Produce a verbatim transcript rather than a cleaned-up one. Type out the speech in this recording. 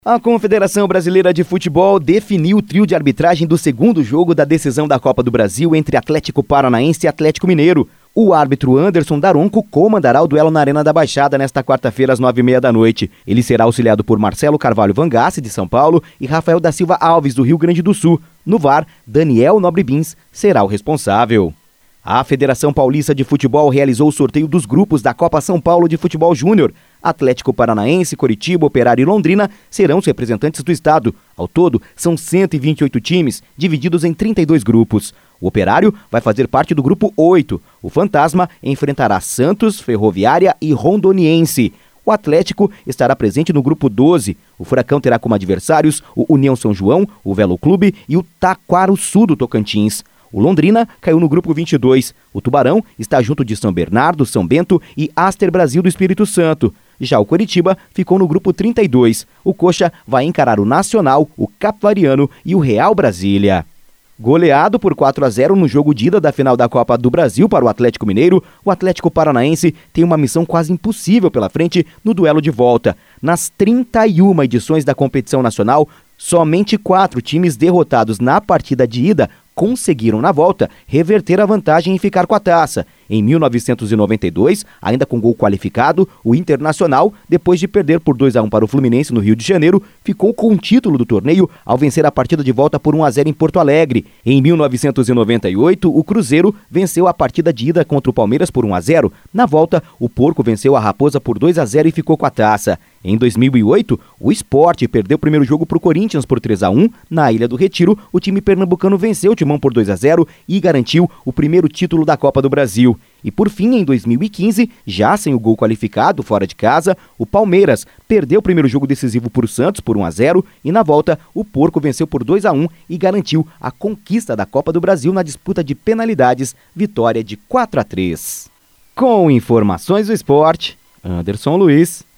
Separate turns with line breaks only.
A Confederação Brasileira de Futebol definiu o trio de arbitragem do segundo jogo da decisão da Copa do Brasil entre Atlético Paranaense e Atlético Mineiro. O árbitro Anderson Daronco comandará o duelo na Arena da Baixada nesta quarta-feira às nove e meia da noite. Ele será auxiliado por Marcelo Carvalho Vangassi, de São Paulo, e Rafael da Silva Alves, do Rio Grande do Sul. No V A R, Daniel Nobre Bins será o responsável. A Federação Paulista de Futebol realizou o sorteio dos grupos da Copa São Paulo de Futebol Júnior. Atlético Paranaense, Coritiba, Operário e Londrina serão os representantes do estado. Ao todo, são cento e vinte e oito times, divididos em trinta e dois grupos. O Operário vai fazer parte do grupo oito. O Fantasma enfrentará Santos, Ferroviária e Rondoniense. O Atlético estará presente no grupo doze. O Furacão terá como adversários o União São João, o Velo Clube e o Taquaruçu do Tocantins. O Londrina caiu no grupo vinte e dois. O Tubarão está junto de São Bernardo, São Bento e Aster Brasil do Espírito Santo. Já o Coritiba ficou no grupo trinta e dois. O Coxa vai encarar o Nacional, o Capivariano e o Real Brasília. Goleado por quatro a zero no jogo de ida da final da Copa do Brasil para o Atlético Mineiro, o Atlético Paranaense tem uma missão quase impossível pela frente no duelo de volta. Nas trinta e uma edições da competição nacional, somente quatro times derrotados na partida de ida conseguiram, na volta, reverter a vantagem e ficar com a taça. Em mil novecentos e noventa e dois, ainda com gol qualificado, o Internacional, depois de perder por dois a um para o Fluminense no Rio de Janeiro, ficou com o título do torneio ao vencer a partida de volta por um a zero em Porto Alegre. Em mil novecentos e noventa e oito, o Cruzeiro venceu a partida de ida contra o Palmeiras por um a zero. Na volta, o Porco venceu a Raposa por dois a zero e ficou com a taça. Em dois mil e oito, o Sport perdeu o primeiro jogo para o Corinthians por três a um. Na Ilha do Retiro, o time pernambucano venceu o Timão por dois a zero e garantiu o primeiro título da Copa do Brasil. E por fim, em dois mil e quinze, já sem o gol qualificado fora de casa, o Palmeiras perdeu o primeiro jogo decisivo por Santos por um a zero e na volta o Porco venceu por dois a um e garantiu a conquista da Copa do Brasil na disputa de penalidades, vitória de quatro a três. Com informações do esporte, Anderson Luiz.